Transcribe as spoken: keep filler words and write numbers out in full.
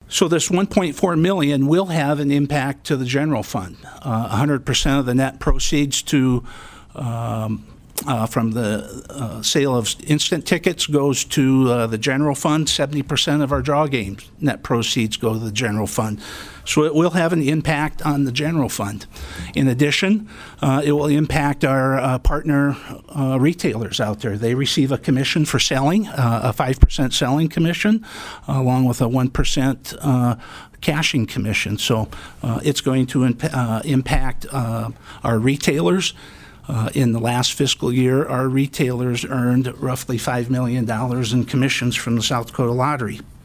So this one point four million dollars will have an impact to the general fund. Uh, one hundred percent of the net proceeds to um, uh, from the uh, sale of instant tickets goes to uh, the general fund. seventy percent of our draw games net proceeds go to the general fund. So it will have an impact on the general fund. In addition, uh, it will impact our uh, partner uh, retailers out there. They receive a commission for selling, uh, a five percent selling commission, uh, along with a one percent uh, cashing commission. So uh, it's going to imp- uh, impact uh, our retailers. Uh, in the last fiscal year, our retailers earned roughly five million dollars in commissions from the South Dakota Lottery.